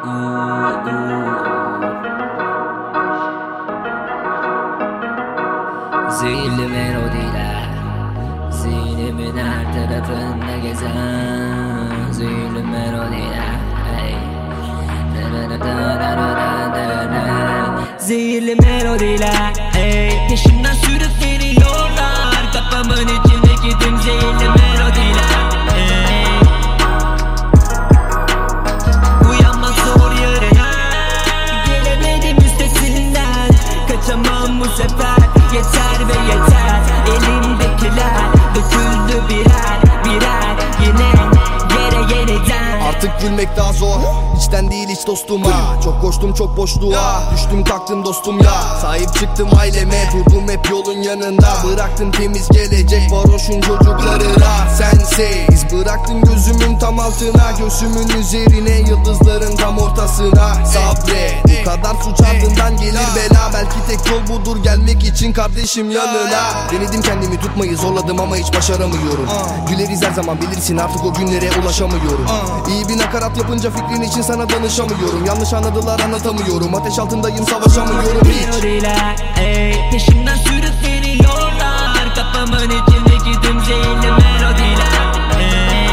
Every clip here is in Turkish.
Zehirli melodiler zihnimin her tarafında gezen zehirli melodiler, hey. Zehirli melodiler, hey. Peşimden sürükleniyorlar, kafamın içindeki tüm zehirli melodiler, hey. Uyanmak zor yarına, gelemedim üstesinden, kaçamam bu sefer. Yeter ve yeter, elimdekiler döküldü birer birer, yine yere yeniden. Artık gülmek daha zor, içten değil hiç dostuma. Çok koştum çok boşluğa, düştüm kalktım dostum ya. Sahip çıktım aileme, durdum hep yolun yanında. Bıraktın temiz gelecek varoşun çocuklarına. Sensiz bıraktın gözümün tam altına, göğsümün üzerine yıldızların tam ortasına. Sabret, bu kadar suç ardından gelir bela. Belki tek yol budur gelmek için kardeşim yanına. Denedim kendimi tutmayı zorladım ama hiç başaramıyorum. Güleriz her zaman bilirsin, artık o günlere ulaşamıyorum. İyi bir nakarat yapınca fikrin için sana danışamıyorum. Yanlış anladılar anlatamıyorum, ateş altındayım savaşamıyorum hiç. Peşimden sürükleniyorlar, kafamın içindeki tüm zehirli melodiler, hey.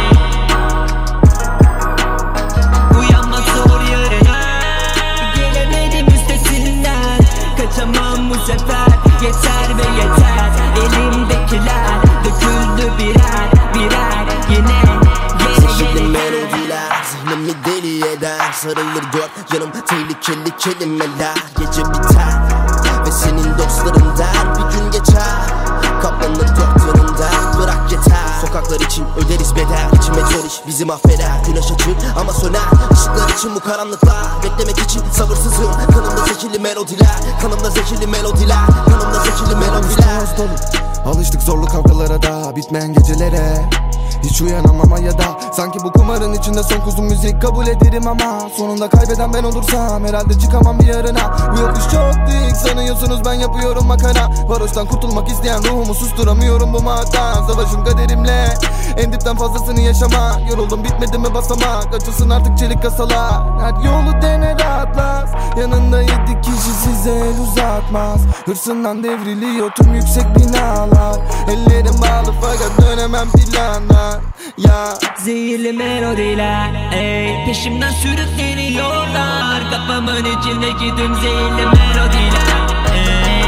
Uyanmak zor yarına, gelemedim üstesinden, kaçamam bu sefer. Yeter ve yeter, elimdekiler döküldü birer birer, yine zehirli melodiler zihnimi deli eder. Sarılır dört yanım tehlikeli kelimeler. Gece biter ve senin dostların der bir gün geçer. Kaplanır dört yanında, bırak yeter. Sokaklar için öderiz bedel, içime zor iş bizi mahveder. Güneş açık ama söner, ışıklar için bu karanlıklar. Beklemek için sabırsızım, kanımda zehirli melodiler. Kanımda zehirli melodiler, kanımda zehirli melodiler. Alıştık zorlu kavgalara da bitmeyen gecelere. Hiç uyanamam ya da sanki bu kumarın içinde son kuzum müzik kabul ederim ama sonunda kaybeden ben olursam herhalde çıkamam bir yarına. Bu yokuş çok dik sanıyorsunuz ben yapıyorum makara. Varoştan kurtulmak isteyen ruhumu susturamıyorum bu madden. Savaşın kaderimle en dipten fazlasını yaşama. Yoruldum bitmedi mi basamak, açılsın artık çelik kasalar. Her yolu dene rahatlas, yanında 7 kişi size el uzatmaz. Hırsından devriliyor tüm yüksek binalar. Ellerim bağlı fakat dönemem planlar ya. Zehirli melodiler, ey. Peşimden sürükleniyorlar, kafamın içindeki tüm zehirli melodiler, ey.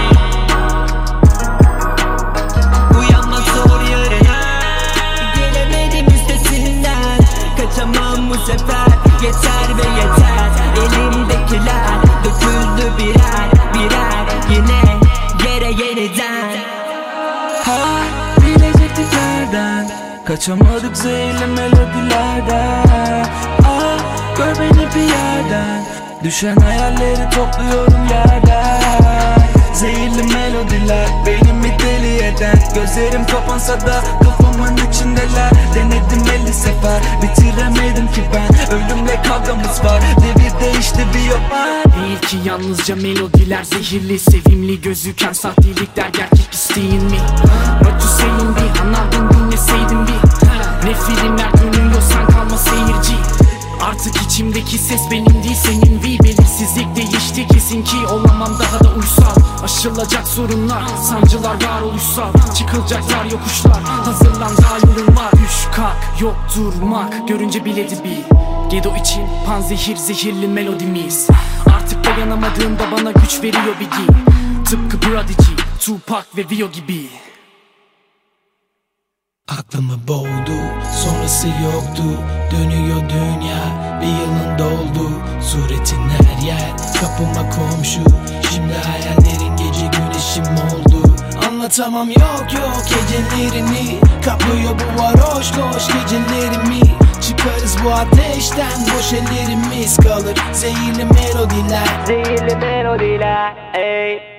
Uyanmak zor yarına, gelemedim üstesinden, kaçamam bu sefer. Yeter ve yeter, elimdekiler döküldü birer birer, yine yere yeniden. Bilecektik yerden, kaçamadık zehirli melodilerden. Gör beni bir yerden, düşen hayalleri topluyorum yerden. Zehirli melodiler beynimi deli eden, gözlerim kapansa da kafamın içindeler. Denedim 50 sefer, bitiremedim ki ben. Ölümle kavgamız var, devir değişti bir yok var. Değil ki yalnızca melodiler zehirli, sevimli gözüken sahtelikler gerçek isteğin mi? What you saying bir anladın dinleseydin bir. Ne filmler dönüyor sen kalma seyirci. Artık içimdeki ses benim değil senin vi. Belirsizlik değişti kesin ki olamam daha da uysal. Aşılacak sorunlar, sancılar varoluşsal. Çıkılacaklar yokuşlar, hazırlan daha yolun var. Düş kalk yok durmak, görünce biledi bil. Gedo için panzehir zehirli melodimiz. Artık dayanamadığımda bana güç veriyor bir gil. Tıpkı Prodigy, Tupac ve Vio gibi. Aklımı boğdu, sonrası yoktu. Dönüyor dünya, bir yılın doldu. Suretin her yer, kapıma komşu. Şimdi hayallerin gece güneşim oldu. Anlatamam yok gecelerini. Kaplıyor bu varoş loş gecelerimi. Çıkarız bu ateşten, boş ellerimiz kalır. Zehirli melodiler, zehirli melodiler, ey.